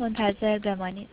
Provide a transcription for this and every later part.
منتظر بمانید.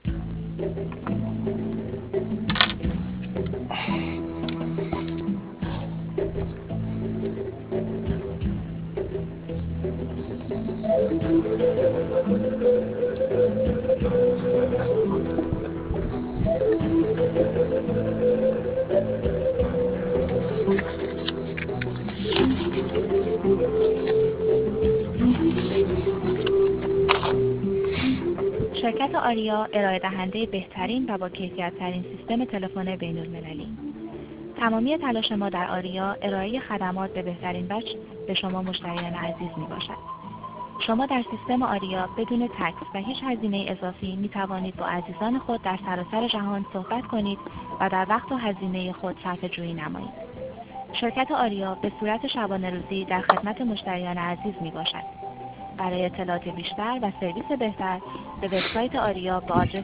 شرکت آریا ارائه دهنده بهترین و با کیفیت‌ترین سیستم تلفن بین‌المللی. تمامی تلاش ما در آریا ارائه خدمات به بهترین وجه به شما مشتریان عزیز میباشد. شما در سیستم آریا بدون تکس و هیچ هزینه اضافی می توانید با عزیزان خود در سراسر جهان صحبت کنید و در وقت و هزینه خود صرفه‌جویی نمایید. شرکت آریا به صورت شبانه روزی در خدمت مشتریان عزیز می باشد. برای اطلاعات بیشتر و سرویس بهتر به وبسایت آریا با آدرس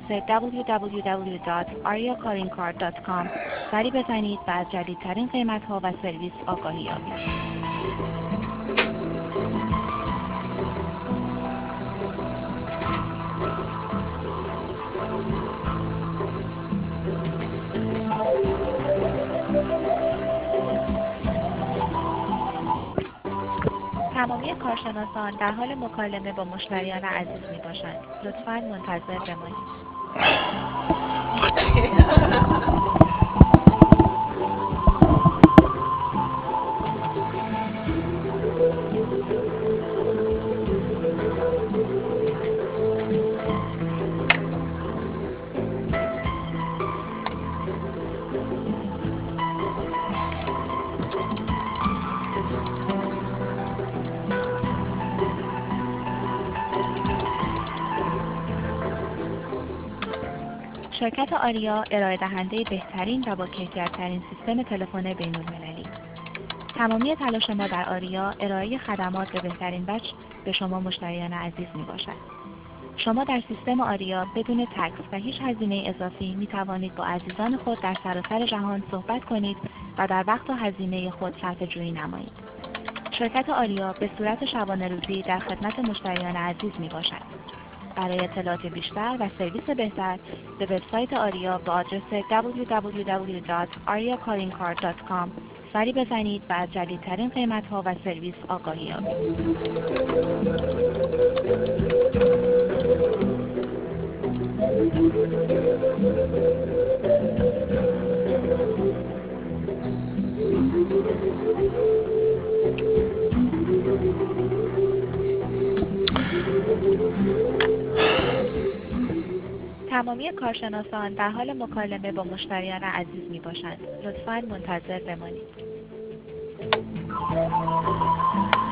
www.ariacallingcard.com سری بزنید و از جدیدترین قیمت‌ها و سرویس آگاهی یابید. تمامی کارشناسان در حال مکالمه با مشتریان عزیز می باشند. لطفاً منتظر بمانید. شرکت آریا ارائه دهنده بهترین و با کیفیت‌ترین سیستم تلفن بین‌المللی. تمامی تلاش ما در آریا ارائه خدمات به بهترین وجه به شما مشتریان عزیز می باشد. شما در سیستم آریا بدون تکس و هیچ هزینه اضافی می توانید با عزیزان خود در سراسر جهان صحبت کنید و در وقت و هزینه خود صرفه‌جویی نمایید. شرکت آریا به صورت شبانه روزی در خدمت مشتریان عزیز می باشد. برای اطلاعات بیشتر و سرویس بهتر به وبسایت آریا با آدرس www.ariacallingcard.com سری بزنید و از جدیدترین قیمت‌ها و سرویس آگاهی یابید. تمامی کارشناسان در حال مکالمه با مشتریان عزیز می باشند. لطفاً منتظر بمانید.